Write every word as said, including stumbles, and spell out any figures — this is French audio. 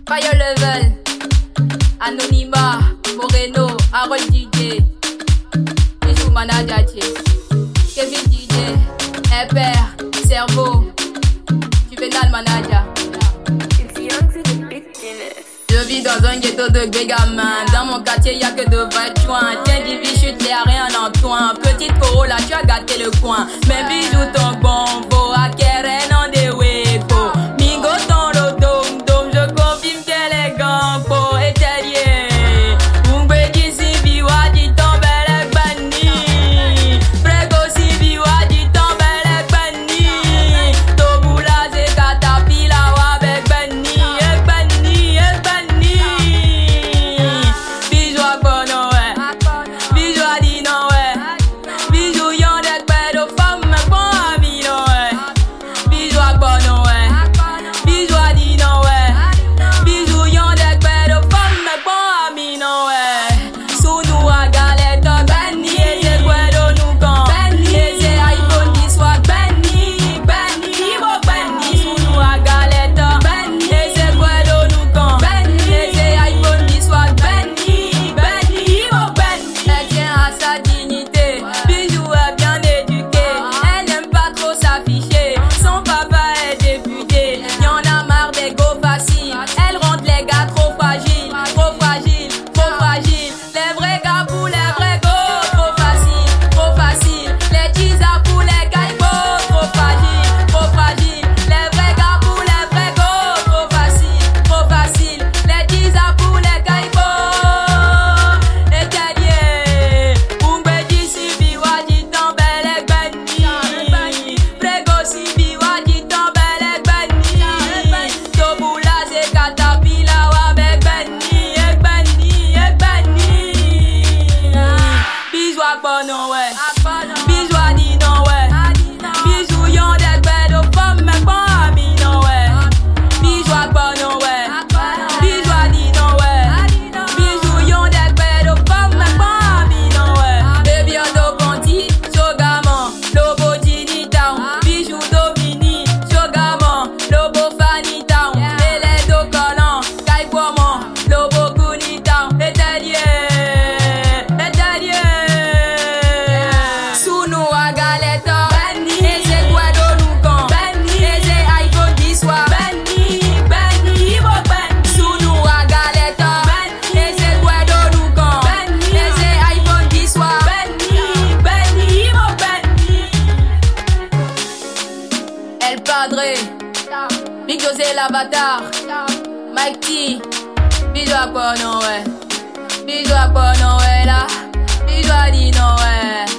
Fire Level, Anonyma, Moreno, Harold D J, Bijou Manadiache, Kevin D J, Hyper, Cerveau, Juvenal Manadia. Je vis dans un ghetto de bégamin. Dans mon quartier y'a que de vrais joints. Tiens dit chute y'a rien en toi. Petite Corolla tu as gâté le coin. Mais bijou ton bombo à Keren en des weko. Mingo ton lo dom dom. Je confirme qu'elle est gampo et terrier. Umbe di si biwa di ton bel ek bani. Prego si biwa di ton bel ek bani. Tobula ze katapila wa bek bani. Ek bani, ek bani. Bijou a kono ouais. Bijou a di non ouais. Bijou yon dek pedo femme me bon ami non ouais. Bijou a kono ouais. Bijou a di non ouais. Bijou yon dek pedo femme me bon ami non ouais. Sous nous a galette bani. Et c'est pedo nous quand bani. Et c'est iPhone qui soit bani. Bani, bo bani. Sous nous a galette bani. Et c'est pedo nous quand bani. Et c'est iPhone qui soit bani. Bani, bo bani. Elle tient à sa dignité. Bijou est bien éduquée. Elle n'aime pas trop s'afficher. Son papa est député. Y'en a marre des go faciles. Elle rend les gars trop fragiles. Trop fragiles, trop fragiles. Les vrais gars pour les vrais go. Trop facile, trop facile. Les teasers pour les caïbo. Trop fragile, trop fragile. Les vrais gars pour les vrais go. Trop facile, trop facile. Les teasers pour les caïbo. Et t'as dit, Umbe di si biwa di ton bel ek bani. Prego si biwa di ton bel ek bani. Tobula ze katapila wa bek bani. Ek bani, ek bani. Bijou a kono ouais. Bijou a di non ouais. Bijou yon dek pedo femme me bon ami non ouais. Bijou a kono ouais. Bijou a di non ouais. Bijou yon dek pedo femme me bon ami non ouais. Baby on do conti, Shogaman, Lobo Dini Town. Bijou Domini, Shogaman, Lobo Fanny Town. Et les deux collants, Kaipoman, Lobo Kuni Town. Et t'es et t'es sous nous à galette bani. Et c'est quoi de nous quand bani. Et c'est iPhone qui soit bani. Bani, bo bani. Sous nous à galette bani. Et c'est quoi de nous quand bani. Et c'est iPhone qui soit bani. Bani, bo bani. El Padre, Big José l'avatar, Mike T, Bijou a kono ouais. Bijou a kono ouais là. Bijou a di non ouais.